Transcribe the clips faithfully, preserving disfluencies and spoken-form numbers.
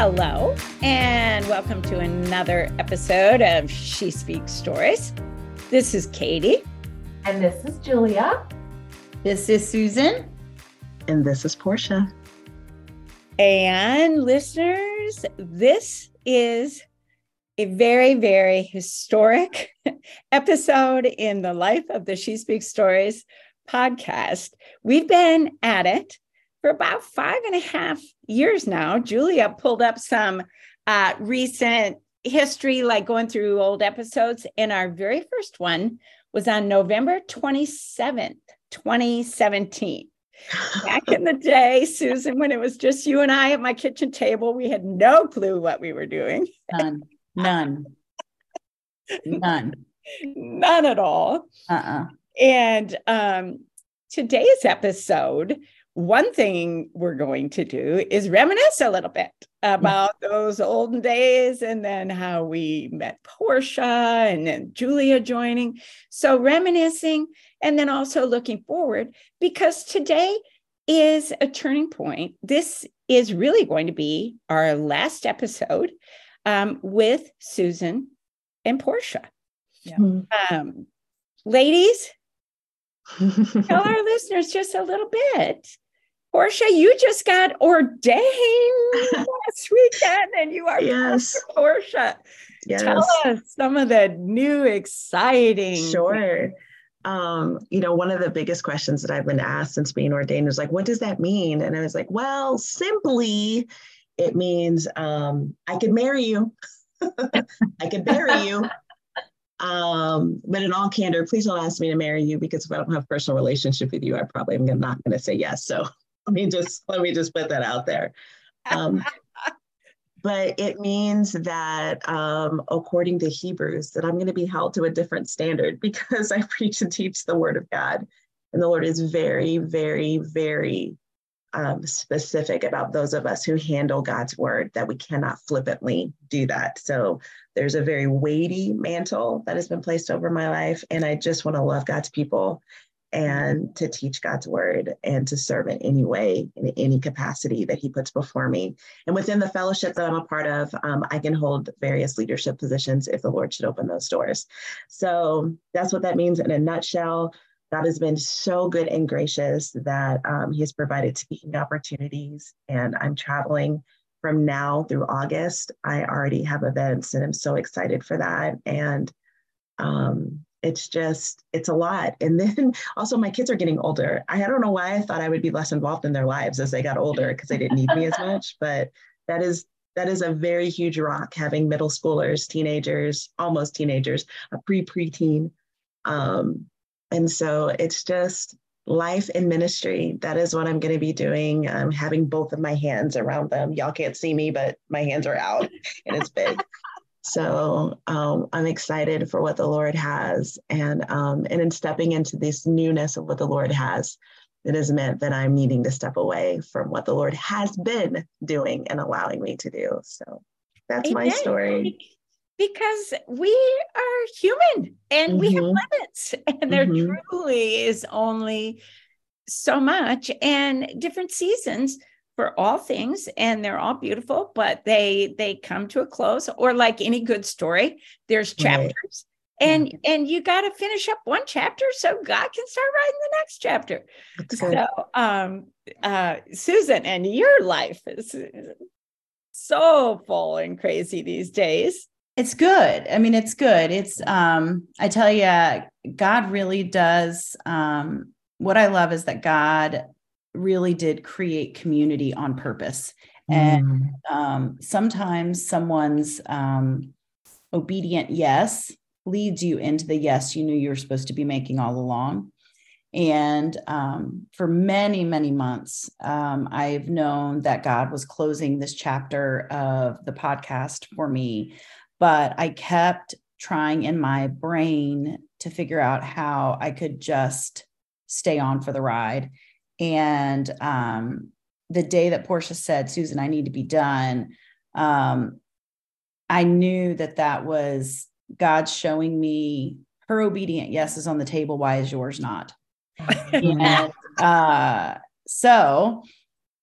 Hello, and welcome to another episode of She Speaks Stories. This is Katie. And this is Julia. This is Susan. And this is Portia. And listeners, this is a very, very historic episode in the life of the She Speaks Stories podcast. We've been at it for about five and a half years now. Julia pulled up some uh, recent history, like going through old episodes. And our very first one was on November twenty-seventh, twenty seventeen. Back in the day, Susan, when it was just you and I at my kitchen table, we had no clue what we were doing. None, none, none, none at all. Uh-uh. And um, today's episode, one thing we're going to do is reminisce a little bit about those olden days and then how we met Portia and then Julia joining. So reminiscing and then also looking forward, because today is a turning point. This is really going to be our last episode um, with Susan and Portia. Yeah. Um, ladies, tell our listeners just a little bit. Portia, you just got ordained last weekend, and you are yes. Pastor Portia. Yes. Tell us some of the new exciting. Sure. Um, you know, one of the biggest questions that I've been asked since being ordained is like, what does that mean? And I was like, well, simply, it means um, I could marry you. I could marry you. Um, but in all candor, please don't ask me to marry you, because if I don't have a personal relationship with you, I probably am not going to say yes. So let me just let me just put that out there. Um, but it means that, um, according to Hebrews, that I'm going to be held to a different standard because I preach and teach the Word of God, and the Lord is very, very, very um, specific about those of us who handle God's Word, that we cannot flippantly do that. So there's a very weighty mantle that has been placed over my life, and I just want to love God's people and to teach God's Word and to serve in any way, in any capacity that He puts before me. And within the fellowship that I'm a part of, um, I can hold various leadership positions if the Lord should open those doors. So that's what that means in a nutshell. God has been so good and gracious that um, He has provided speaking opportunities, and I'm traveling from now through August. I already have events, and I'm so excited for that. And um, it's just, it's a lot. And then also my kids are getting older. I don't know why I thought I would be less involved in their lives as they got older, because they didn't need me as much, but that is, that is a very huge rock, having middle schoolers, teenagers, almost teenagers, a pre-preteen. Um, and so it's just life and ministry. That is what I'm going to be doing. I'm having both of my hands around them. Y'all can't see me, but my hands are out and it's big. So um, I'm excited for what the Lord has. And, um, and in stepping into this newness of what the Lord has, it has meant that I'm needing to step away from what the Lord has been doing and allowing me to do. So that's Amen. My story. Because we are human and mm-hmm. we have limits, and there mm-hmm. truly is only so much, and different seasons for all things, and they're all beautiful, but they they come to a close. Or like any good story, there's chapters, right. and yeah. and you got to finish up one chapter so God can start writing the next chapter. So, um, uh, Susan, and your life is so full and crazy these days. It's good. I mean, it's good. It's, um, I tell you, God really does. Um, what I love is that God really did create community on purpose. Mm. And um, sometimes someone's um, obedient yes leads you into the yes you knew you were supposed to be making all along. And um, for many, many months, um, I've known that God was closing this chapter of the podcast for me. But I kept trying in my brain to figure out how I could just stay on for the ride. And um, the day that Portia said, Susan, I need to be done, um, I knew that that was God showing me her obedient yes is on the table. Why is yours not? And uh, so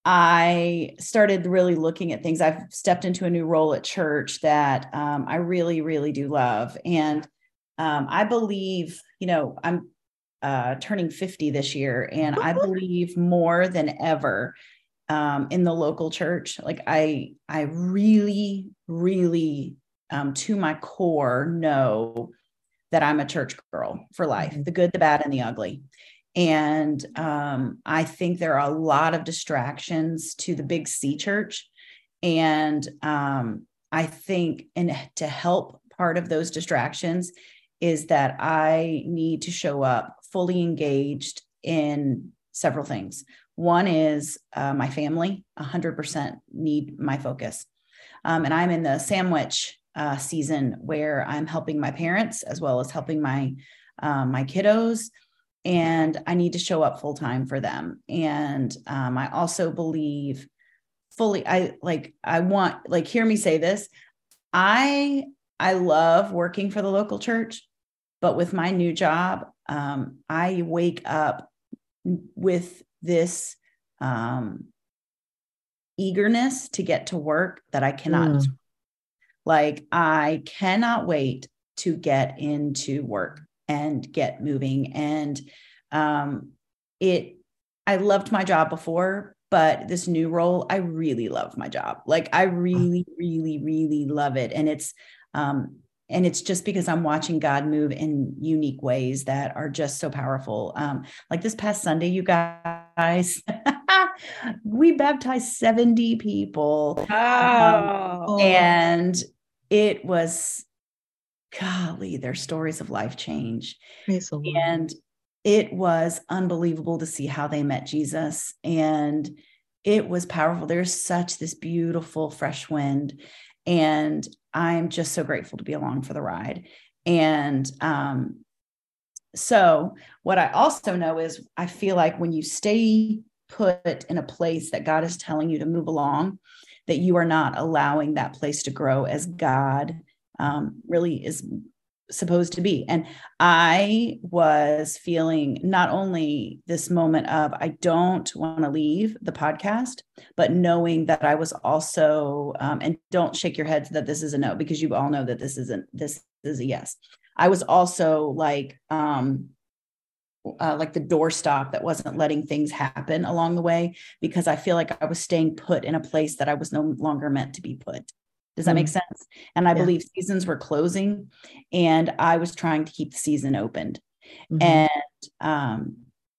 I started really looking at things. I've stepped into a new role at church that um, I really, really do love. And um, I believe, you know, I'm uh, turning fifty this year, and I believe more than ever um, in the local church. Like I, I really, really, um, to my core, know that I'm a church girl for life, mm-hmm. the good, the bad, and the ugly. And um, I think there are a lot of distractions to the big C church. And um, I think, and to help part of those distractions is that I need to show up fully engaged in several things. One is uh, my family, one hundred percent need my focus. Um, and I'm in the sandwich uh, season where I'm helping my parents as well as helping my uh, my kiddos. And I need to show up full time for them. And um, I also believe fully, I like, I want, like, hear me say this. I, I love working for the local church, but with my new job, um, I wake up with this um, eagerness to get to work that I cannot, mm. like, I cannot wait to get into work and get moving. And um, it, I loved my job before, but this new role, I really love my job. Like I really, really, really love it. And it's, um, and it's just because I'm watching God move in unique ways that are just so powerful. Um, like this past Sunday, you guys, we baptized seventy people. Oh. Um, and it was, golly, their stories of life change. And it was unbelievable to see how they met Jesus. And it was powerful. There's such this beautiful fresh wind. And I'm just so grateful to be along for the ride. And um, so what I also know is I feel like when you stay put in a place that God is telling you to move along, that you are not allowing that place to grow as God um, really is supposed to be. And I was feeling not only this moment of, I don't want to leave the podcast, but knowing that I was also, um, and don't shake your heads that this is a no, because you all know that this isn't, this is a yes. I was also like, um, uh, like the doorstop that wasn't letting things happen along the way, because I feel like I was staying put in a place that I was no longer meant to be put. Does that make sense? And I yeah. believe seasons were closing and I was trying to keep the season opened. Mm-hmm. And um,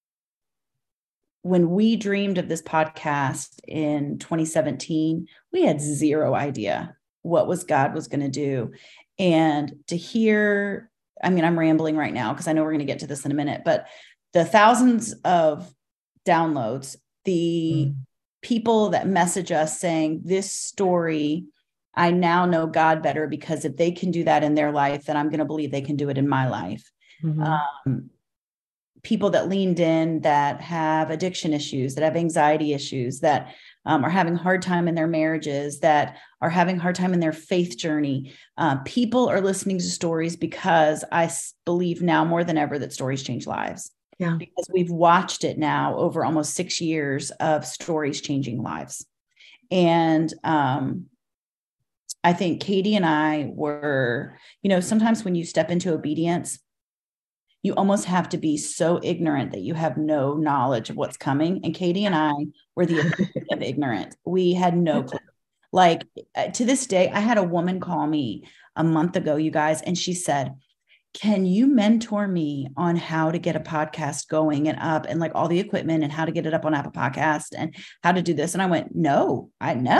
when we dreamed of this podcast in twenty seventeen, we had zero idea what was God was going to do. And to hear, I mean, I'm rambling right now because I know we're going to get to this in a minute, but the thousands of downloads, the mm-hmm. people that message us saying this story, I now know God better because if they can do that in their life, then I'm going to believe they can do it in my life. Mm-hmm. Um, people that leaned in, that have addiction issues, that have anxiety issues, that um, are having a hard time in their marriages, that are having a hard time in their faith journey. Uh, people are listening to stories because I believe now more than ever that stories change lives. Yeah. Because we've watched it now over almost six years of stories changing lives. And, um, I think Katie and I were, you know, sometimes when you step into obedience, you almost have to be so ignorant that you have no knowledge of what's coming. And Katie and I were the epitome of ignorant. We had no clue. Like to this day, I had a woman call me a month ago, you guys, and she said, can you mentor me on how to get a podcast going and up and like all the equipment and how to get it up on Apple Podcast and how to do this? And I went, no, I know.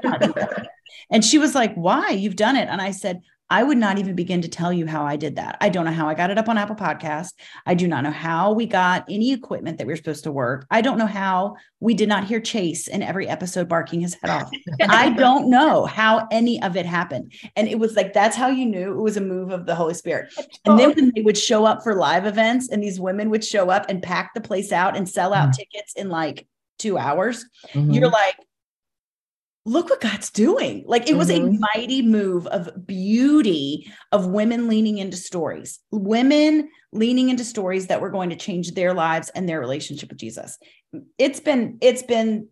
And she was like, why? You've done it. And I said, I would not even begin to tell you how I did that. I don't know how I got it up on Apple Podcast. I do not know how we got any equipment that we were supposed to work. I don't know how we did not hear Chase in every episode barking his head off. I don't know how any of it happened. And it was like, that's how you knew it was a move of the Holy Spirit. And then when they would show up for live events and these women would show up and pack the place out and sell out mm-hmm. tickets in like two hours, mm-hmm. you're like, look what God's doing. Like it was mm-hmm. a mighty move of beauty of women leaning into stories, women leaning into stories that were going to change their lives and their relationship with Jesus. It's been, it's been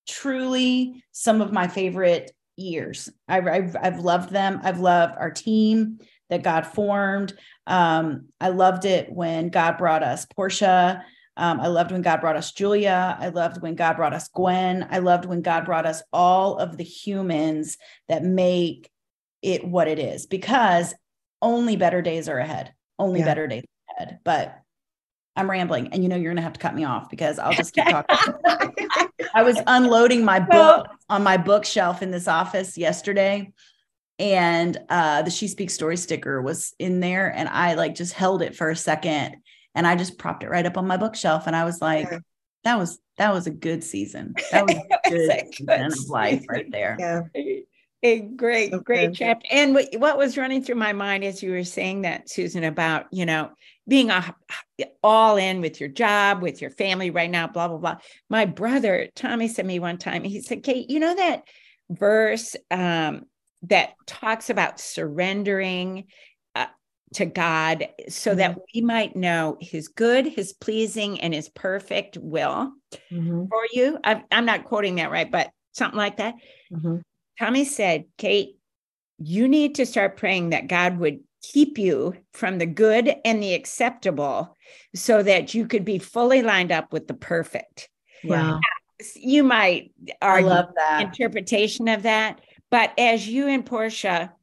truly some of my favorite years. I've, I've, I've loved them. I've loved our team that God formed. Um, I loved it when God brought us Portia. Um, I loved when God brought us Julia. I loved when God brought us Gwen. I loved when God brought us all of the humans that make it what it is, because only better days are ahead. Only yeah. better days ahead. But I'm rambling, and you know, you're going to have to cut me off because I'll just keep talking. I was unloading my book on my bookshelf in this office yesterday, and uh, the She Speaks Story sticker was in there, and I like just held it for a second, and I just propped it right up on my bookshelf, and I was like, yeah. that was that was a good season. That was a good, was a good season of life right there. Yeah. A great, okay. great chapter. And what, what was running through my mind as you were saying that, Susan, about, you know, being a, all in with your job, with your family right now, blah, blah, blah. My brother, Tommy, said to me one time, he said, Kate, you know that verse um, that talks about surrendering uh, to God so mm-hmm. that we might know his good, his pleasing, and his perfect will mm-hmm. for you? I, I'm not quoting that right, but something like that. Mm-hmm. Tommy said, Kate, you need to start praying that God would keep you from the good and the acceptable so that you could be fully lined up with the perfect. Wow. You might argue I love that interpretation of that, but as you and Portia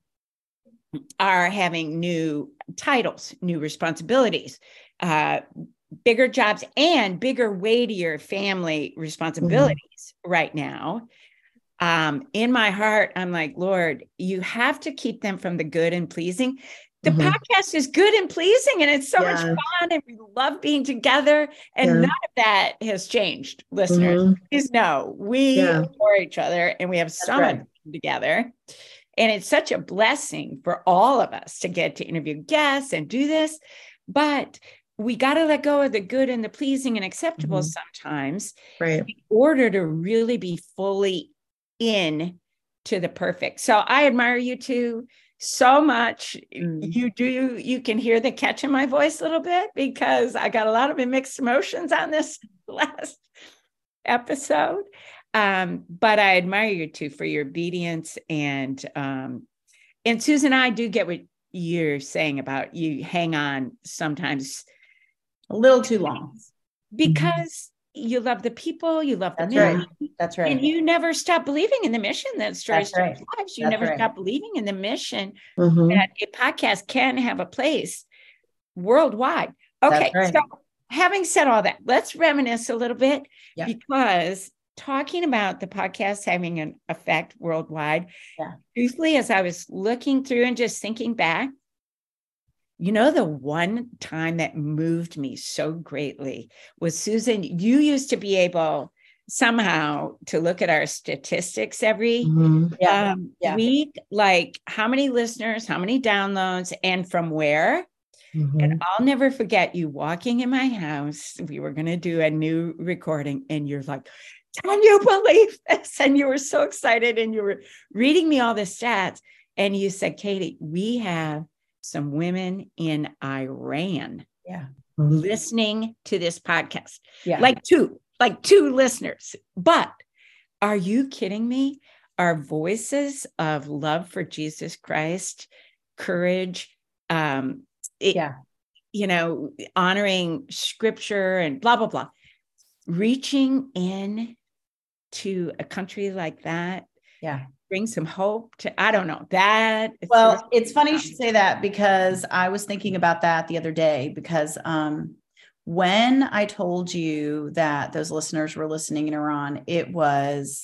are having new titles, new responsibilities, uh, bigger jobs, and bigger, weightier family responsibilities mm-hmm. right now, Um, in my heart, I'm like, Lord, you have to keep them from the good and pleasing. The mm-hmm. podcast is good and pleasing, and it's so yeah. much fun, and we love being together. And yeah. none of that has changed, listeners. Mm-hmm. Please know we yeah. adore each other, and we have so That's much right. fun together. And it's such a blessing for all of us to get to interview guests and do this. But we got to let go of the good and the pleasing and acceptable mm-hmm. sometimes right. in order to really be fully in to the perfect. So I admire you two so much. Mm. You do, you can hear the catch in my voice a little bit because I got a lot of mixed emotions on this last episode. Um, but I admire you two for your obedience. And, um, and Susan, I do get what you're saying about you hang on sometimes a little too long because you love the people, you love the That's mission. Right. That's right. And you never stop believing in the mission that Stories That's right. Change Lives. You That's never right. stop believing in the mission mm-hmm. that a podcast can have a place worldwide. Okay, right. so having said all that, let's reminisce a little bit yeah. because talking about the podcast having an effect worldwide, yeah. truthfully, as I was looking through and just thinking back, you know, the one time that moved me so greatly was, Susan, you used to be able somehow to look at our statistics every mm-hmm. yeah. Um, yeah. week, like how many listeners, how many downloads, and from where. Mm-hmm. And I'll never forget you walking in my house. We were going to do a new recording, and you're like, can you believe this? And you were so excited, and you were reading me all the stats. And you said, Katie, we have some women in Iran yeah. listening to this podcast. Yeah. Like two, like two listeners. But are you kidding me? Our voices of love for Jesus Christ, courage, um, it, yeah. you know, honoring scripture and blah, blah, blah, reaching in to a country like that. Yeah. Bring some hope to, I don't know that. Well, it's, it's funny you should say that because I was thinking about that the other day because um, when I told you that those listeners were listening in Iran, it was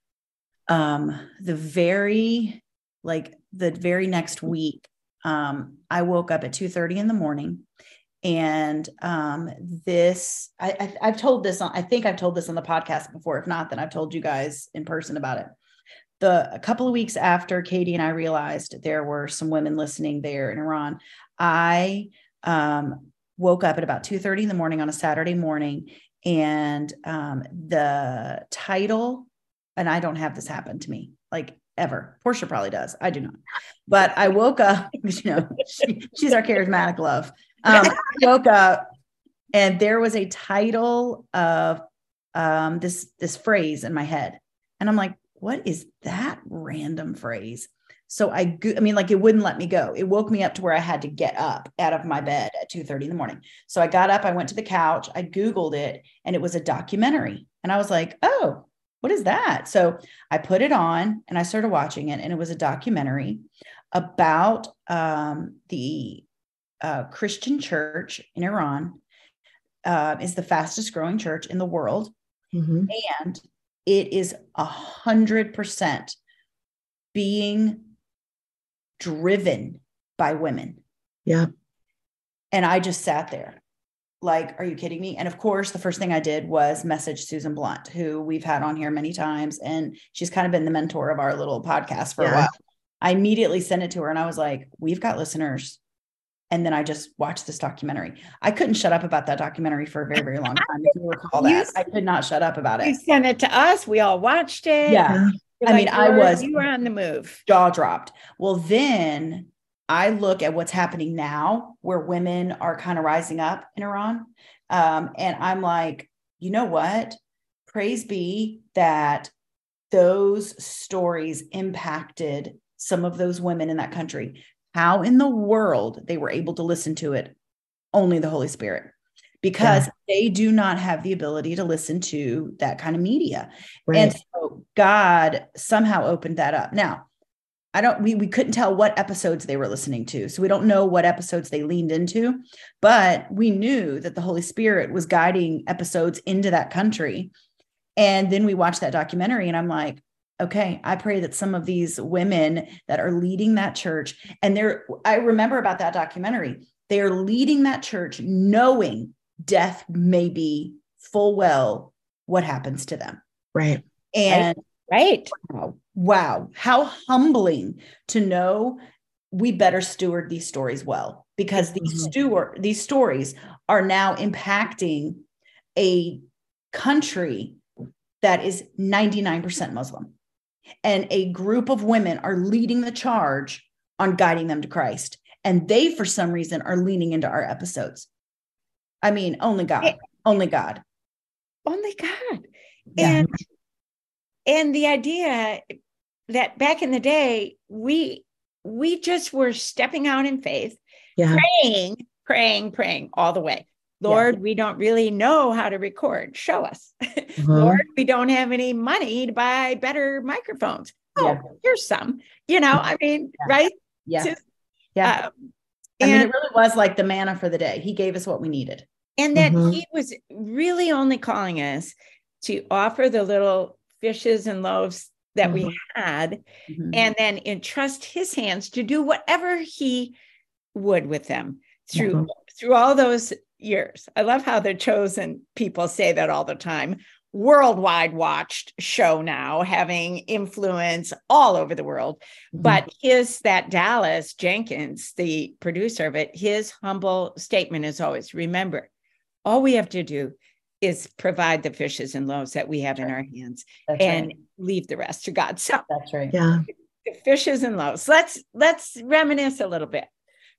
um, the very, like the very next week, um, I woke up at two thirty in the morning and um, this, I, I, I've told this, on, I think I've told this on the podcast before. If not, then I've told you guys in person about it. The a couple of weeks after Katie and I realized there were some women listening there in Iran, I um, woke up at about two thirty in the morning on a Saturday morning, and um, the title, and I don't have this happen to me like ever. Portia probably does. I do not. But I woke up, you know, she, she's our charismatic love. Um, I woke up and there was a title of um, this, this phrase in my head. And I'm like, what is that random phrase? So I, go- I mean, like it wouldn't let me go. It woke me up to where I had to get up out of my bed at two thirty in the morning. So I got up, I went to the couch, I Googled it, and it was a documentary. And I was like, oh, what is that? So I put it on and I started watching it, and it was a documentary about um, the uh, Christian church in Iran. Uh, is the fastest growing church in the world. Mm-hmm. And it is a hundred percent being driven by women. Yeah. And I just sat there like, are you kidding me? And of course, the first thing I did was message Susan Blunt, who we've had on here many times. And she's kind of been the mentor of our little podcast for yeah. a while. I immediately sent it to her and I was like, we've got listeners. And then I just watched this documentary. I couldn't shut up about that documentary for a very, very long time. If you recall that, you, I could not shut up about it. You sent it to us. We all watched it. Yeah. I like, mean, I was, you were on the move. Jaw dropped. Well, then I look at what's happening now where women are kind of rising up in Iran. Um, and I'm like, you know what? Praise be that those stories impacted some of those women in that country. How in the world they were able to listen to it? Only the Holy Spirit, because yeah. they do not have the ability to listen to that kind of media. Right. And so God somehow opened that up. Now, I don't, we, we couldn't tell what episodes they were listening to. So we don't know what episodes they leaned into, but we knew that the Holy Spirit was guiding episodes into that country. And then we watched that documentary and I'm like, okay, I pray that some of these women that are leading that church, and they're, I remember about that documentary, they're leading that church knowing death may be full well what happens to them. Right. And right. Wow, wow, how humbling to know we better steward these stories well, because these mm-hmm. steward, these stories are now impacting a country that is ninety-nine percent Muslim. And a group of women are leading the charge on guiding them to Christ. And they, for some reason, are leaning into our episodes. I mean, only God, it, only God. Only God. Yeah. And, and the idea that back in the day, we, we just were stepping out in faith, yeah. praying, praying, praying all the way. Lord, yeah. we don't really know how to record. Show us. Uh-huh. Lord, we don't have any money to buy better microphones. Oh, yeah. here's some, you know, I mean, yeah. right? Yeah. To, yeah. Um, I and, mean, it really was like the manna for the day. He gave us what we needed. And that uh-huh. he was really only calling us to offer the little fishes and loaves that uh-huh. we had, uh-huh. and then entrust his hands to do whatever he would with them through, uh-huh. through all those years. I love how the chosen people say that all the time. Worldwide watched show now, having influence all over the world. Mm-hmm. But his, that Dallas Jenkins, the producer of it, his humble statement is always, remember, all we have to do is provide the fishes and loaves that we have in our hands. That's and right. leave the rest to God. So that's right. Yeah. The fishes and loaves. Let's, let's reminisce a little bit.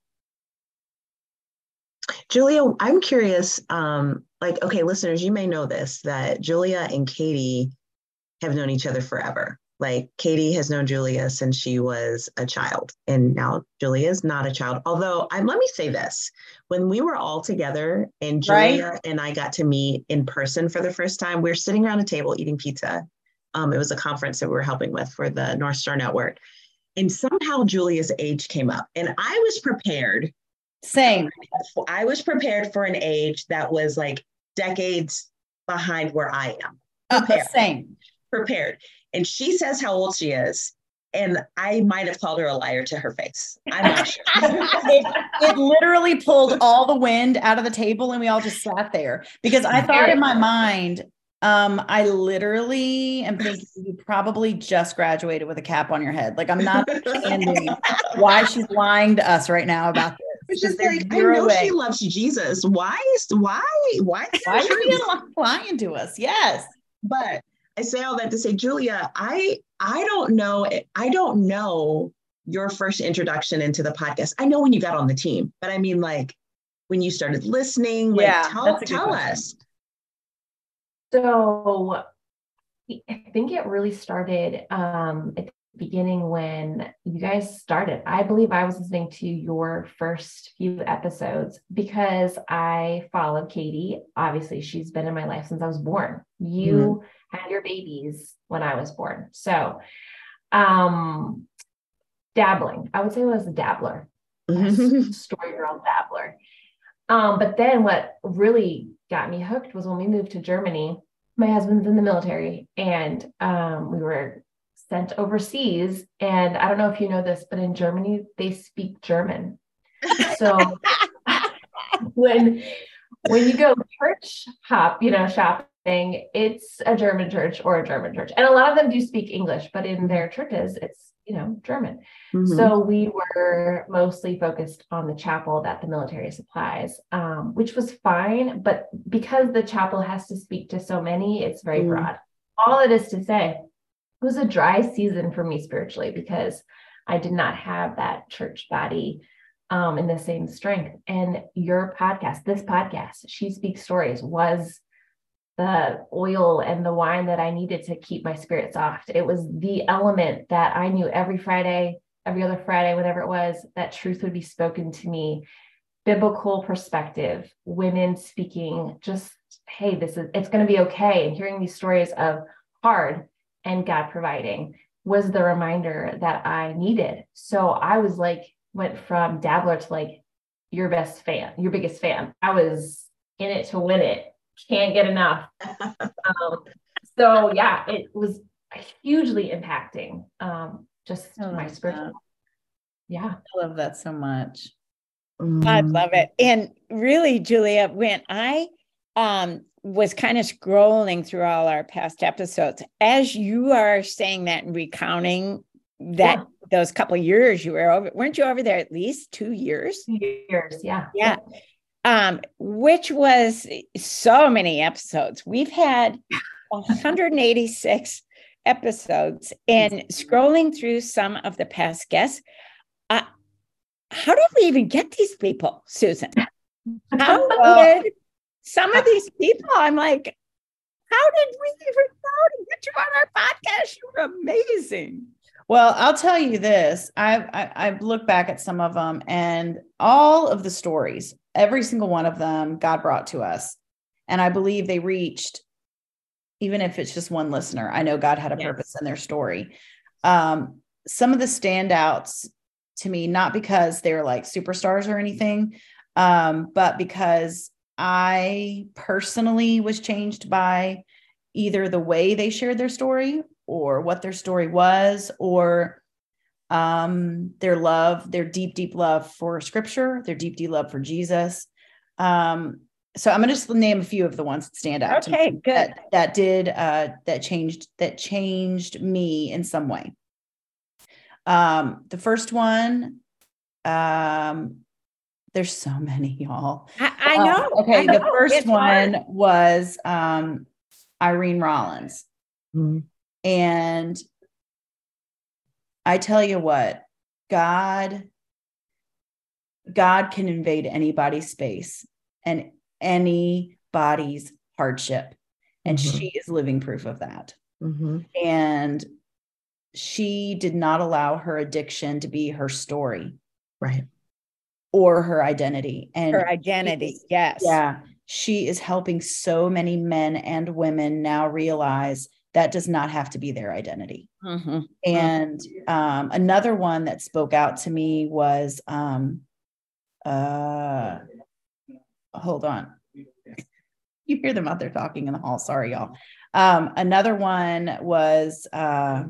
Julia, I'm curious, um, like, okay, listeners, you may know this, that Julia and Katie have known each other forever. Like Katie has known Julia since she was a child, and now Julia is not a child. Although, I, let me say this, when we were all together and Julia right. and I got to meet in person for the first time, we were sitting around a table eating pizza. Um, it was a conference that we were helping with for the North Star Network. And somehow Julia's age came up, and I was prepared. Same. I was prepared for an age that was like decades behind where I am. Prepared. Uh, same. Prepared. And she says how old she is. And I might have called her a liar to her face. I'm not sure. it, it literally pulled all the wind out of the table and we all just sat there because I thought in my mind, um, I literally am thinking you probably just graduated with a cap on your head. Like I'm not understanding why she's lying to us right now about this. It's just like, I know way. She loves Jesus. Why is, why, why, why are you lying to us? Yes. But I say all that to say, Julia, I, I don't know. I don't know your first introduction into the podcast. I know when you got on the team, but I mean, like when you started listening, like, yeah, tell, tell us. So I think it really started um, at the beginning when you guys started. I believe I was listening to your first few episodes because I followed Katie. Obviously, she's been in my life since I was born. You mm-hmm. had your babies when I was born. So um, dabbling, I would say I was a dabbler, a story girl dabbler. Um, but then what really got me hooked was when we moved to Germany. My husband's in the military, and um, we were sent overseas. And I don't know if you know this, but in Germany, they speak German. So when, when you go church hop, you know, shopping, it's a German church or a German church. And a lot of them do speak English, but in their churches, it's, you know, German. Mm-hmm. So we were mostly focused on the chapel that the military supplies, um, which was fine. But because the chapel has to speak to so many, it's very mm-hmm. broad. All it is to say, it was a dry season for me spiritually because I did not have that church body um, in the same strength. And your podcast, this podcast, She Speaks Stories, was the oil and the wine that I needed to keep my spirit soft. It was the element that I knew every Friday, every other Friday, whatever it was, that truth would be spoken to me. Biblical perspective, women speaking, just, hey, this is, it's going to be okay. And hearing these stories of hard and God providing was the reminder that I needed. So I was like, went from dabbler to like your best fan, your biggest fan. I was in it to win it. Can't get enough. um, so yeah, it was hugely impacting um, just my spiritual. That. Yeah. I love that so much. I love it. And really, Julia, when I um, was kind of scrolling through all our past episodes, as you are saying that and recounting that yeah. those couple of years you were over, weren't you over there at least two years? Two years, yeah. Yeah. Um, which was so many episodes. We've had one hundred eighty-six episodes, and scrolling through some of the past guests, uh, how did we even get these people, Susan? How well, did some of these people, I'm like, how did we even know to get you on our podcast? You were amazing. Well, I'll tell you this. I've, I, I've looked back at some of them, and all of the stories, every single one of them, God brought to us. And I believe they reached, even if it's just one listener, I know God had a yes. purpose in their story. Um, some of the standouts to me, not because they're like superstars or anything, um, but because I personally was changed by either the way they shared their story or what their story was, or um, their love, their deep, deep love for scripture, their deep, deep love for Jesus. Um, so I'm going to just name a few of the ones that stand out. Okay, to me good. That, that did, uh, that changed, that changed me in some way. Um, the first one, um, there's so many, y'all. I, I know. Uh, okay. I know. The first It's one hard. was, um, Irene Rollins. Mm-hmm. And I tell you what, God, God can invade anybody's space and anybody's hardship. And mm-hmm. she is living proof of that. Mm-hmm. And she did not allow her addiction to be her story. Right. Or her identity. And her identity. is, yes. Yeah. She is helping so many men and women now realize that does not have to be their identity. Mm-hmm. And um, another one that spoke out to me was, um, uh, hold on. You hear them out there talking in the hall. Sorry, y'all. Um, another one was, uh,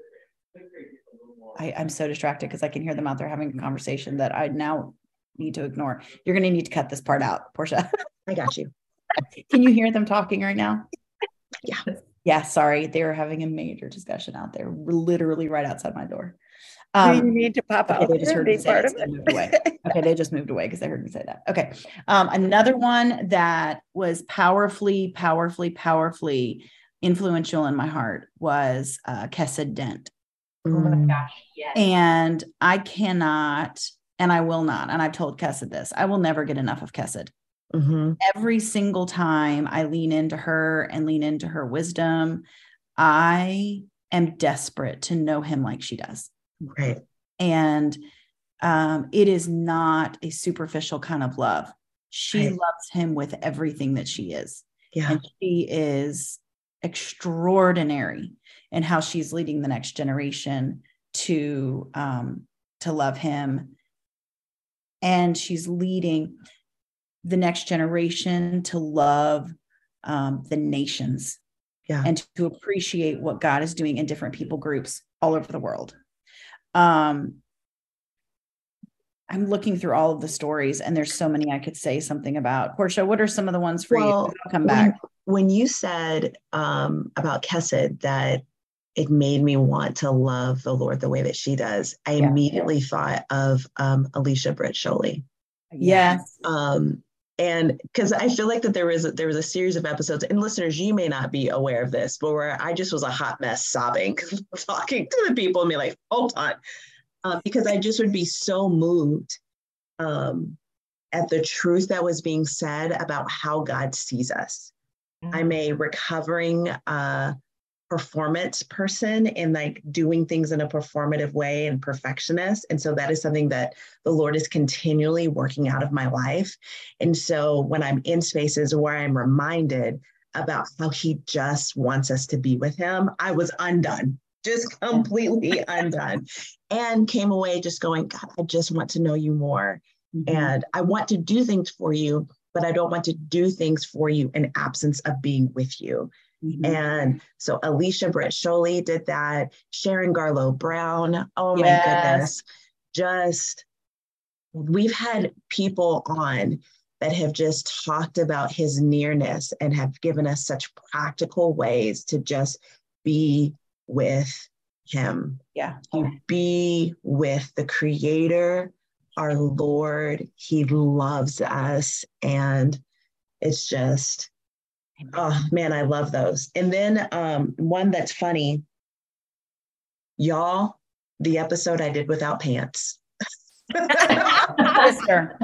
I, I'm so distracted because I can hear them out there having a conversation that I now need to ignore. You're going to need to cut this part out, Portia. I got you. Can you hear them talking right now? Yeah. Yeah, sorry. They were having a major discussion out there, literally right outside my door. Um, Do you need to pop okay, out? They just heard me say it, so they moved away. Okay, they just moved away because they heard me say that. Okay. Um, another one that was powerfully, powerfully, powerfully influential in my heart was uh, Kesed Dent. Oh my gosh, yes. And I cannot, and I will not, and I've told Kesed this, I will never get enough of Kesed. Mm-hmm. Every single time I lean into her and lean into her wisdom, I am desperate to know him like she does. Right. And um, it is not a superficial kind of love. She Right. loves him with everything that she is. Yeah. And she is extraordinary in how she's leading the next generation to, um, to love him. And she's leading the next generation to love um, the nations. Yeah. And to appreciate what God is doing in different people groups all over the world. Um, I'm looking through all of the stories, and there's so many I could say something about. Portia, what are some of the ones for well, you? I'll come back. When, when you said um, about Kesed that it made me want to love the Lord the way that she does, I Yeah. immediately thought of um, Alicia Britt Chole. Yes. Um, And because I feel like that there was a, there was a series of episodes, and listeners, you may not be aware of this, but where I just was a hot mess sobbing, talking to the people and be like, hold on, um, because I just would be so moved um, at the truth that was being said about how God sees us. Mm-hmm. I'm a recovering uh, performance person and like doing things in a performative way and perfectionist. And so that is something that the Lord is continually working out of my life. And so when I'm in spaces where I'm reminded about how he just wants us to be with him, I was undone, just completely undone, and came away just going, God, I just want to know you more. Mm-hmm. And I want to do things for you, but I don't want to do things for you in absence of being with you. Mm-hmm. And so Alicia Britt Chole did that. Sharon Garlow Brown. Oh my yes. goodness. Just, we've had people on that have just talked about his nearness and have given us such practical ways to just be with him. Yeah. To be with the Creator, our Lord. He loves us. And it's just, oh man, I love those. And then um, one that's funny, y'all, the episode I did without pants. Sister.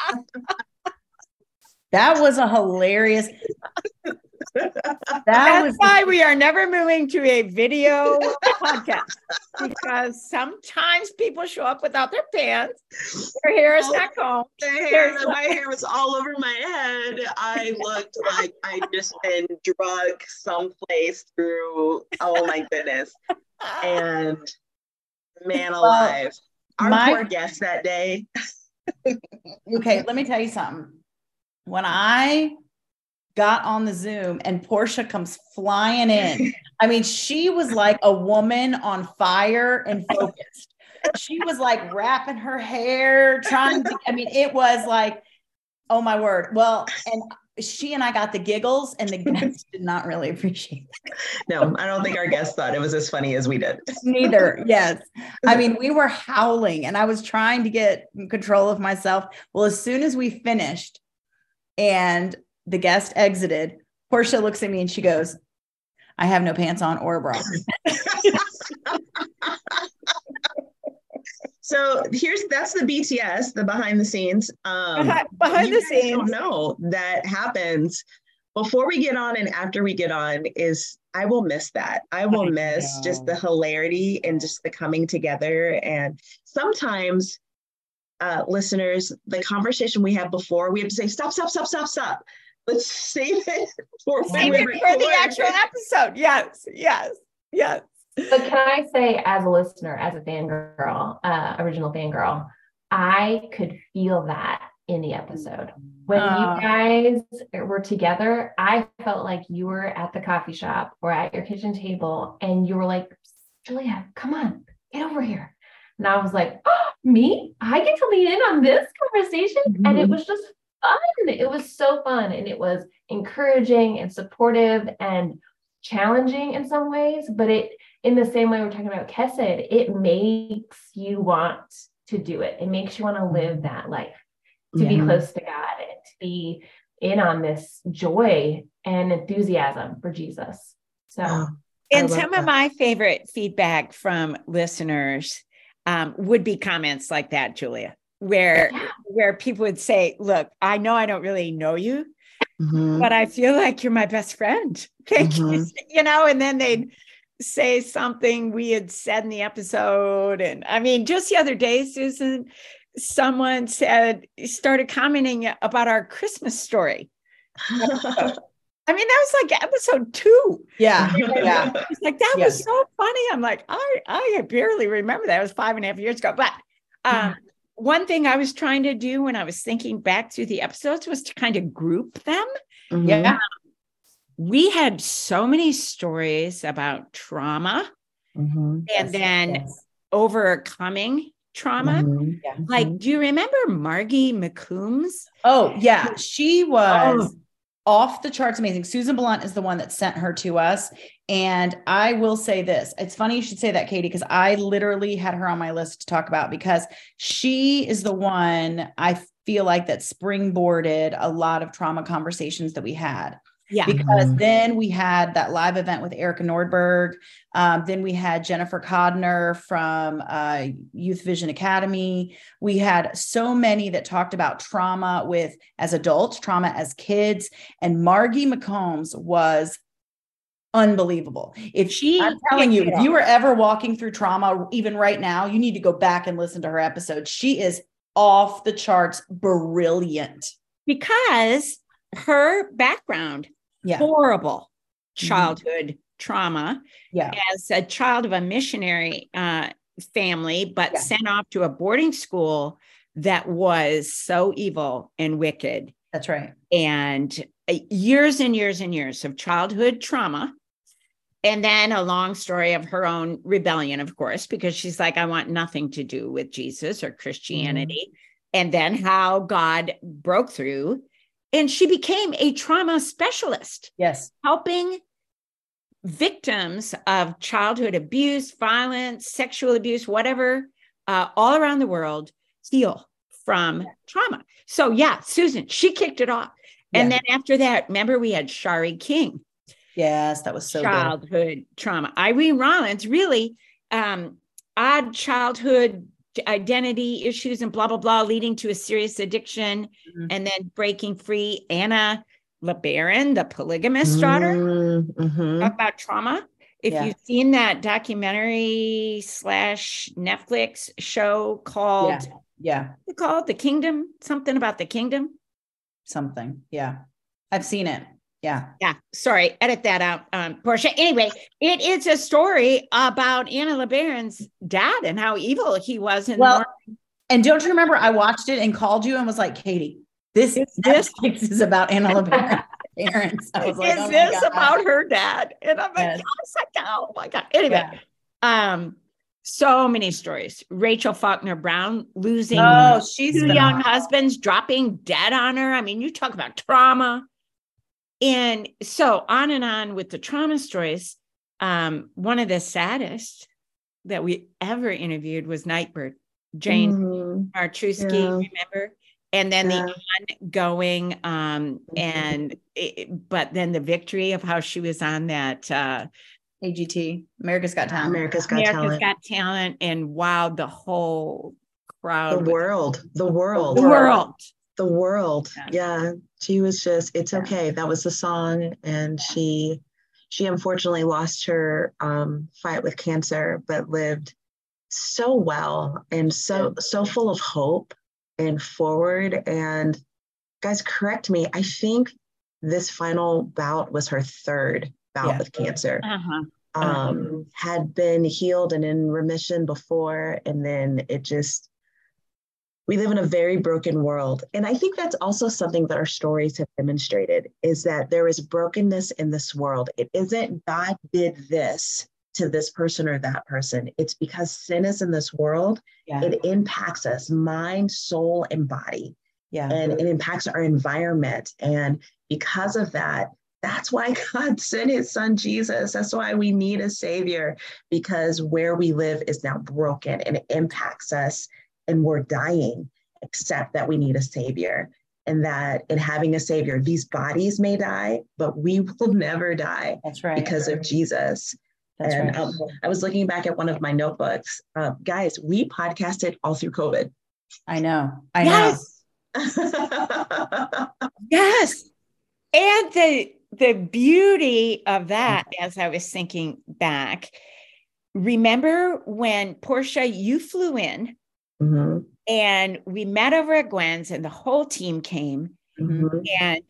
That was a hilarious. That That's was why we are never moving to a video podcast, because sometimes people show up without their pants. Their hair is not combed. Hair, my hair was all over my head. I looked like I'd just been drugged someplace through. Oh my goodness. And man alive, well, our my, poor guest that day. Okay, let me tell you something. When I got on the Zoom and Portia comes flying in, I mean, she was like a woman on fire and focused. She was like wrapping her hair, trying to, I mean, it was like, oh my word. Well, and she and I got the giggles, and the guests did not really appreciate it. No, I don't think our guests thought it was as funny as we did. Neither. Yes. I mean, we were howling, and I was trying to get control of myself. Well, as soon as we finished and the guest exited, Portia looks at me and she goes, I have no pants on or a bra. So here's, that's the B T S, the behind the scenes. Um, behind you the guys scenes. Don't know that happens before we get on and after we get on is I will miss that. I will I miss know. just the hilarity and just the coming together. And sometimes uh, listeners, the conversation we have before, we have to say, stop, stop, stop, stop, stop. Let's save it for, save it for the actual episode. Yes, yes, yes. But can I say, as a listener, as a fangirl, uh, original fangirl, I could feel that in the episode. When uh, you guys were together, I felt like you were at the coffee shop or at your kitchen table, and you were like, Julia, come on, get over here. And I was like, oh, me? I get to lean in on this conversation? Mm-hmm. And it was just fun. It was so fun. And it was encouraging and supportive and challenging in some ways, but it, in the same way we're talking about Kesed, it makes you want to do it. It makes you want to live that life, to yeah. be close to God, and to be in on this joy and enthusiasm for Jesus. So, oh, and some that. of my favorite feedback from listeners um, would be comments like that, Julia, where yeah. where people would say, look, I know I don't really know you, Mhm. but I feel like you're my best friend. Thank you. Mhm. You know, and then they'd say something we had said in the episode. And I mean, just the other day, Susan, someone said, started commenting about our Christmas story. I mean, that was like episode two. Yeah. Yeah. It's like, that Yeah. was so funny. I'm like, I, I barely remember that. It was five and a half years ago. But um, one thing I was trying to do when I was thinking back through the episodes was to kind of group them. Mhm. Yeah. We had so many stories about trauma Mhm. and then Yes. overcoming trauma. Mhm. Yeah. Like, do you remember Margie McCombs? Oh, yeah. She was Oh. off the charts amazing. Susan Blunt is the one that sent her to us. And I will say this. It's funny you should say that, Katie, because I literally had her on my list to talk about, because she is the one I feel like that springboarded a lot of trauma conversations that we had. Yeah. Because Mhm. then we had that live event with Erica Nordberg. Um, then we had Jennifer Codner from uh, Youth Vision Academy. We had so many that talked about trauma with as adults, trauma as kids. And Margie McCombs was unbelievable. If She I'm telling you, kicked it if you off. were ever walking through trauma, even right now, you need to go back and listen to her episode. She is off the charts, brilliant. Because her background, Yeah. horrible childhood trauma Yeah. as a child of a missionary uh, family, but Yeah. sent off to a boarding school that was so evil and wicked. That's right. And uh, years and years and years of childhood trauma. And then a long story of her own rebellion, of course, because she's like, I want nothing to do with Jesus or Christianity. Mm-hmm. And then how God broke through. And she became a trauma specialist. Yes. Helping victims of childhood abuse, violence, sexual abuse, whatever, uh, all around the world heal from trauma. So yeah, Susan, she kicked it off. And Yeah. then after that, remember we had Shari King. Yes, that was so childhood good. trauma. Irene Rollins, really um, odd childhood identity issues and blah, blah, blah, leading to a serious addiction mm-hmm. and then breaking free. Anna LeBaron, the polygamist daughter, mm-hmm. talk about trauma. If yeah. you've seen that documentary slash Netflix show called, yeah, yeah. what's it called? The Kingdom, something about the kingdom. Something. Yeah. I've seen it. Yeah. Yeah. Sorry. Edit that out, um, Portia. Anyway, it is a story about Anna LeBaron's dad and how evil he was. In well, the and don't you remember I watched it and called you and was like, Katie, this, this is about Anna LeBaron's parents. I was like, is oh this about her dad? And I'm like, yes. like, oh my God. Anyway, yeah. um, so many stories. Rachel Faulkner Brown losing oh, she's two phenomenal. young husbands, dropping dead on her. I mean, you talk about trauma. And so on and on with the trauma stories. Um, one of the saddest that we ever interviewed was Nightbird, Jane mm-hmm. Marchuski, yeah. remember? And then yeah. the ongoing, um, mm-hmm. and it, but then the victory of how she was on that uh, A G T, America's Got Talent. America's Got America's Talent. Got Talent, and wowed the whole crowd. The world, the world, the world. The world. Yeah. yeah. She was just, it's okay. That was the song. And she, she unfortunately lost her um, fight with cancer, but lived so well and so, so full of hope and forward. And guys, correct me. I think this final bout was her third bout yeah. with cancer. Uh-huh. Um, uh-huh. Had been healed and in remission before. And then it just, we live in a very broken world. And I think that's also something that our stories have demonstrated is that there is brokenness in this world. It isn't God did this to this person or that person. It's because sin is in this world. Yeah. It impacts us, mind, soul, and body. Yeah. And it impacts our environment. And because of that, that's why God sent his son, Jesus. That's why we need a savior, because where we live is now broken and it impacts us. And we're dying, except that we need a savior. And that in having a savior, these bodies may die, but we will never die. That's right. Because of Jesus. That's and right. um, I was looking back at one of my notebooks. Uh, guys, we podcasted all through COVID. I know. I yes. know. Yes. And the the beauty of that, as I was thinking back, remember when Portia, you flew in Mm-hmm. and we met over at Gwen's and the whole team came. Mm-hmm. And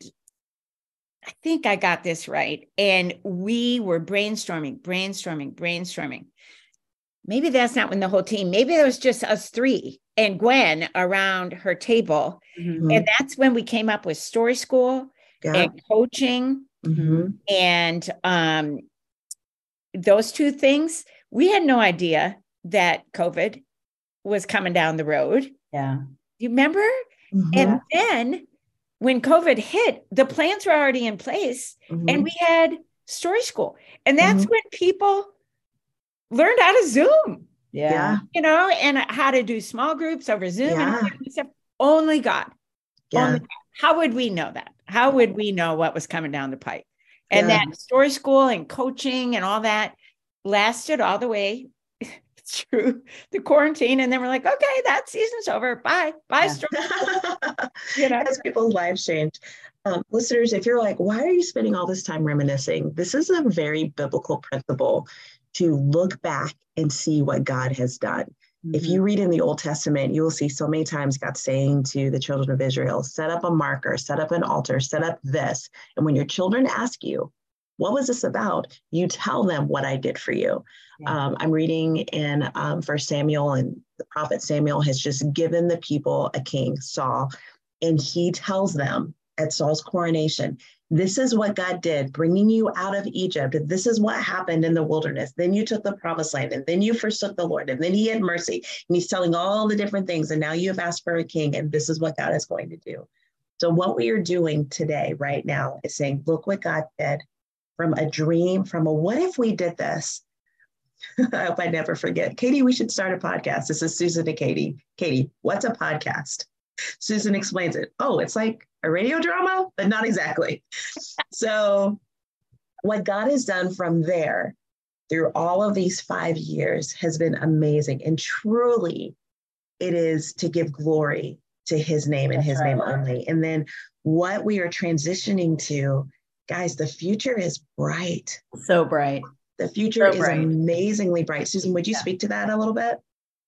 I think I got this right. And we were brainstorming, brainstorming, brainstorming. Maybe that's not when the whole team, maybe it was just us three and Gwen around her table. Mm-hmm. And that's when we came up with Story School Yeah. and coaching. Mm-hmm. And um, those two things, we had no idea that COVID was coming down the road. Yeah. You remember? Mm-hmm. And then when COVID hit, the plans were already in place, Mm-hmm. and we had Story School. And that's Mm-hmm. when people learned how to Zoom, Yeah. Yeah. you know, and how to do small groups over Zoom Yeah. and stuff. Only God. Yeah. Only God. How would we know that? How would we know what was coming down the pipe? And Yeah. that Story School and coaching and all that lasted all the way through the quarantine. And then we're like, okay, that season's over. Bye. Bye, Yeah. Story School. You know? As people's lives change. Um, listeners, if you're like, why are you spending all this time reminiscing? This is a very biblical principle to look back and see what God has done. If you read in the Old Testament, you will see so many times God saying to the children of Israel, set up a marker, set up an altar, set up this. And when your children ask you, what was this about? You tell them what I did for you. Yeah. Um, I'm reading in um, First Samuel, and the prophet Samuel has just given the people a king, Saul, and he tells them at Saul's coronation, this is what God did, bringing you out of Egypt. This is what happened in the wilderness. Then you took the promised land, and then you forsook the Lord, and then he had mercy. And he's telling all the different things. And now you have asked for a king, and this is what God is going to do. So what we are doing today, right now, is saying, look what God did from a dream, from a what if we did this? I hope I never forget. Katie, we should start a podcast. This is Susan and Katie. Katie, what's a podcast? Susan explains it. Oh, it's like a radio drama, but not exactly. So what God has done from there through all of these five years has been amazing. And truly, it is to give glory to his name and his name only. And then what we are transitioning to, guys, the future is bright. So bright. The future So is bright. amazingly bright. Susan, would you Yeah. speak to that a little bit?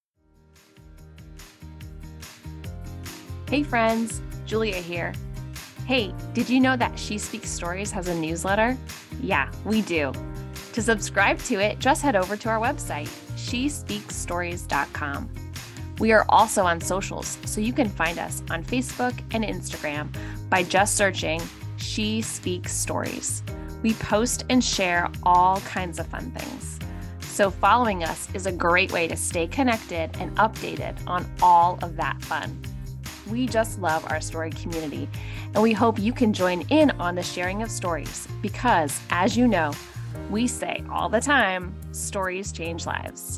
Hey friends, Julia here. Hey, did you know that She Speaks Stories has a newsletter? Yeah, we do. To subscribe to it, just head over to our website, she speaks stories dot com. We are also on socials, so you can find us on Facebook and Instagram by just searching She Speaks Stories. We post and share all kinds of fun things. So following us is a great way to stay connected and updated on all of that fun. We just love our story community, and we hope you can join in on the sharing of stories because, as you know, we say all the time, stories change lives.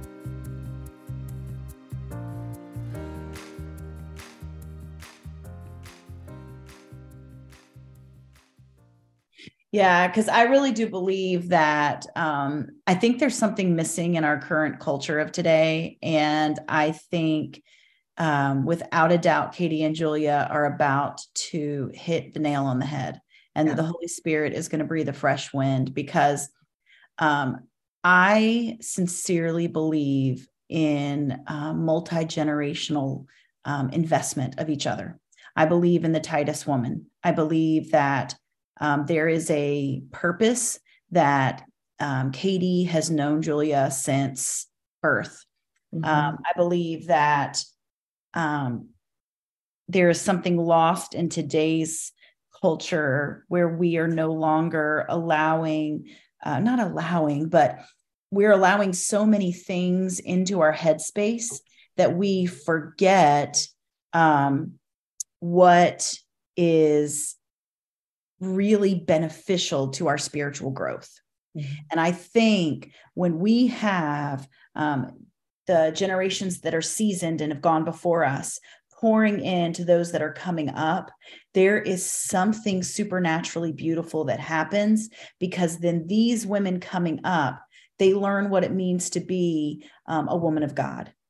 Yeah, because I really do believe that um, I think there's something missing in our current culture of today. And I think um, without a doubt, Katie and Julia are about to hit the nail on the head, and Yeah. the Holy Spirit is going to breathe a fresh wind, because um, I sincerely believe in uh, multi-generational um, investment of each other. I believe in the Titus woman. I believe that Um, there is a purpose that um, Katie has known Julia since birth. Mhm. Um, I believe that um, there is something lost in today's culture where we are no longer allowing, uh, not allowing, but we're allowing so many things into our headspace that we forget um, what is really beneficial to our spiritual growth. Mhm. And I think when we have um, the generations that are seasoned and have gone before us pouring into those that are coming up, there is something supernaturally beautiful that happens, because then these women coming up, they learn what it means to be um, a woman of God.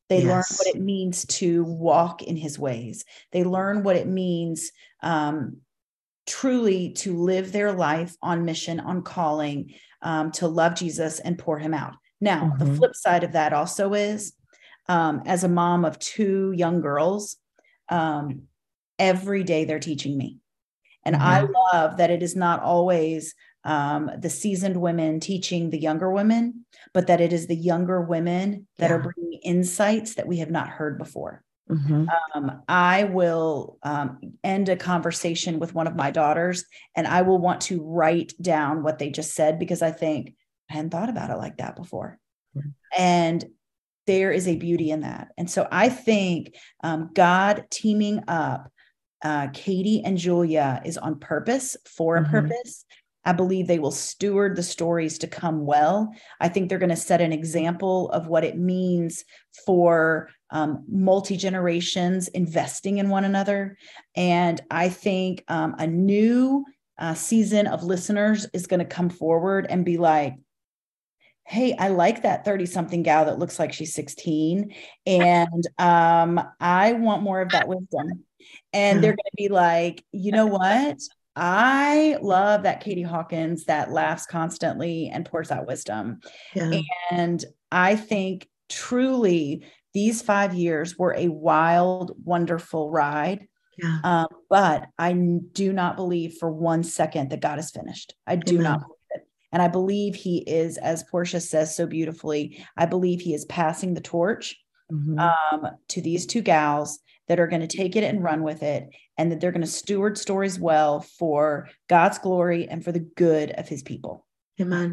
They Yes. learn what it means to walk in his ways. They learn what it means um, truly to live their life on mission, on calling, um, to love Jesus and pour him out. Now, Mm-hmm. the flip side of that also is, um, as a mom of two young girls, um, every day they're teaching me. And Mm-hmm. I love that it is not always um, the seasoned women teaching the younger women, but that it is the younger women that Yeah. are bringing insights that we have not heard before. Mm-hmm. Um, I will um, end a conversation with one of my daughters, and I will want to write down what they just said, because I think I hadn't thought about it like that before. Mm-hmm. And there is a beauty in that. And so I think um, God teaming up uh, Katie and Julia is on purpose, for a Mm-hmm. purpose. I believe they will steward the stories to come well. I think they're going to set an example of what it means for um, multi-generations investing in one another. And I think um, a new uh, season of listeners is going to come forward and be like, hey, I like that thirty-something gal that looks like she's sixteen. And um, I want more of that wisdom. And Yeah. they're going to be like, you know what? I love that Katie Hawkins that laughs constantly and pours out wisdom. Yeah. And I think truly these five years were a wild, wonderful ride. Yeah. Um, but I do not believe for one second that God is finished. I do Amen. not believe it. And I believe he is, as Portia says so beautifully, I believe he is passing the torch Mm-hmm. um, to these two gals that are going to take it and run with it, and that they're going to steward stories well for God's glory and for the good of his people. Amen.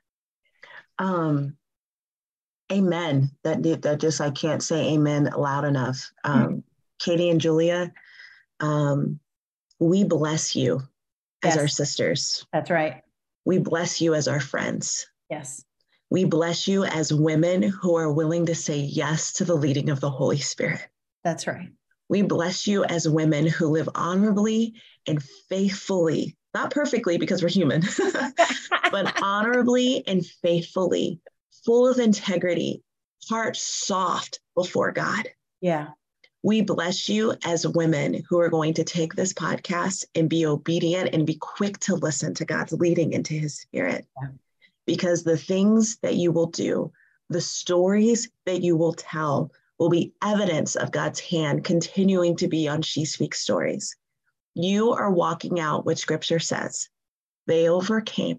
Um, amen. That that just, I can't say amen loud enough. Um, Mm-hmm. Katie and Julia, um, we bless you as Yes. our sisters. That's right. We bless you as our friends. Yes. We bless you as women who are willing to say yes to the leading of the Holy Spirit. That's right. We bless you as women who live honorably and faithfully, not perfectly because we're human, but honorably and faithfully, full of integrity, heart soft before God. Yeah. We bless you as women who are going to take this podcast and be obedient and be quick to listen to God's leading into his spirit. Yeah. Because the things that you will do, the stories that you will tell, will be evidence of God's hand continuing to be on She Speaks Stories. You are walking out what scripture says. They overcame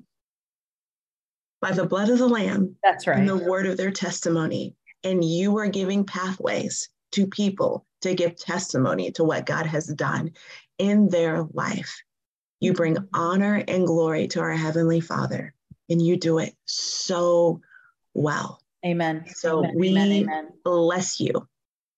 by the blood of the Lamb. That's right. And the word of their testimony. And you are giving pathways to people to give testimony to what God has done in their life. You bring honor and glory to our Heavenly Father, and you do it so well. Amen. So Amen. we Amen. Amen. bless you.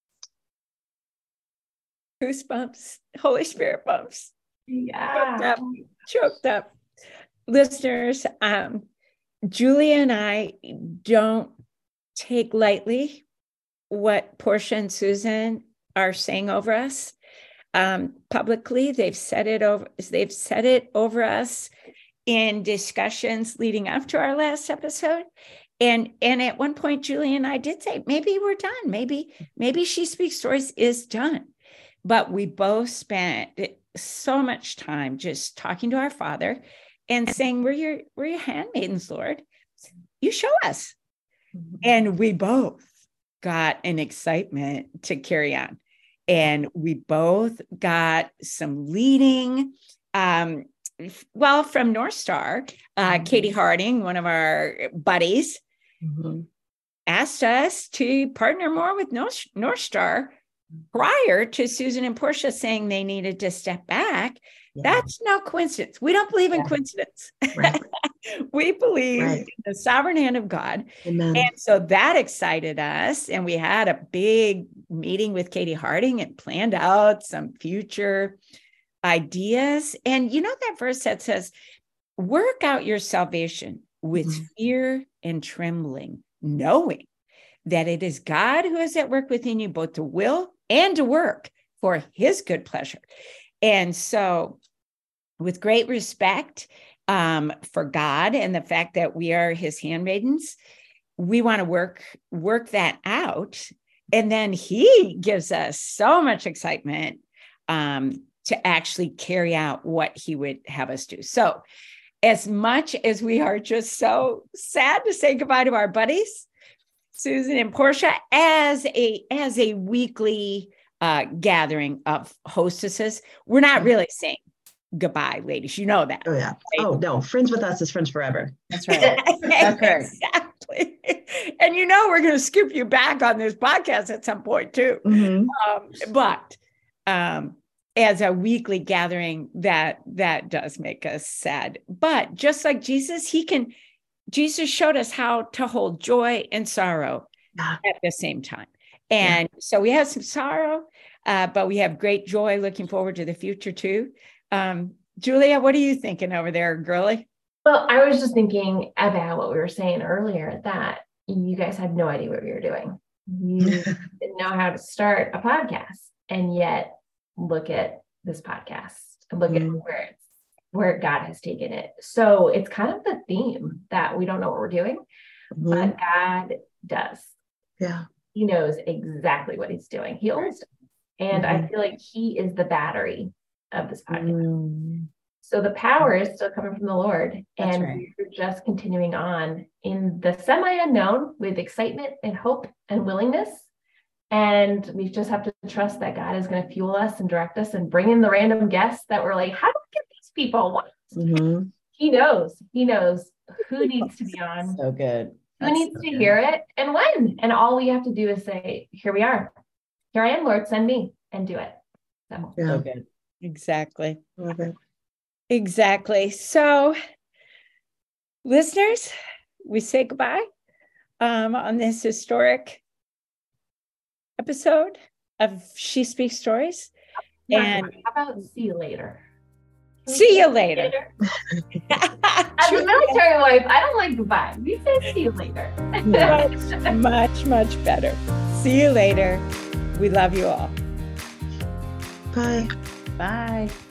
Goosebumps, Holy Spirit bumps. Yeah. Choked up, choked up. Listeners, um, Julia and I don't take lightly what Portia and Susan are saying over us. Um, publicly, they've said it over, they've said it over us in discussions leading up to our last episode. And, and at one point, Julia and I did say, maybe we're done. Maybe, maybe She Speaks Stories is done. But we both spent so much time just talking to our Father and saying, we're your, we're your handmaidens, Lord. You show us. Mm-hmm. And we both got an excitement to carry on. And we both got some leading, um, well, from North Star, uh, mm-hmm. Katie Harding, one of our buddies, mm-hmm. asked us to partner more with North, North Star prior to Susan and Portia saying they needed to step back. Yeah. That's no coincidence. We don't believe in yeah. coincidence. Right. We believe right. in the sovereign hand of God. Amen. And so that excited us. And we had a big meeting with Katie Harding and planned out some future ideas. And you know that verse that says, work out your salvation with mm-hmm. fear and trembling, knowing that it is God who is at work within you, both to will and to work for his good pleasure. And so with great respect um, for God and the fact that we are his handmaidens, we want to work, work that out and then he gives us so much excitement um, to actually carry out what he would have us do. So as much as we are just so sad to say goodbye to our buddies, Susan and Portia, as a as a weekly uh, gathering of hostesses, we're not really saying goodbye, ladies. You know that. Oh, yeah. Right? Oh, no. Friends with us is friends forever. That's right. That's right. Exactly. And you know, we're going to scoop you back on this podcast at some point too. Mm-hmm. Um, but um, as a weekly gathering, that that does make us sad. But just like Jesus, he can, Jesus showed us how to hold joy and sorrow yeah. at the same time. And yeah. so we have some sorrow, uh, but we have great joy looking forward to the future too. Um, Julia, what are you thinking over there, girly? Well, I was just thinking about what we were saying earlier, that you guys had no idea what we were doing. You didn't know how to start a podcast, and yet look at this podcast and look mm-hmm. at where it's, where God has taken it. So it's kind of the theme that we don't know what we're doing, mm-hmm. but God does. Yeah. He knows exactly what he's doing. He always does. And mm-hmm. I feel like he is the battery of this podcast. Mm-hmm. So the power is still coming from the Lord. That's and right. we're just continuing on in the semi-unknown with excitement and hope and willingness. And we just have to trust that God is going to fuel us and direct us and bring in the random guests that we're like, how do we get these people? Mm-hmm. He knows. He knows who needs to be on. So good. Who That's needs so to good. hear it and when. And all we have to do is say, here we are. Here I am, Lord, send me, and do it. So, yeah. So good. Exactly. Okay. Exactly. So, listeners, we say goodbye um, on this historic episode of She Speaks Stories. And how about see you later? See you later. later? As a military wife, I don't like goodbye. We say see you later. much, much, much better. See you later. We love you all. Bye. Bye.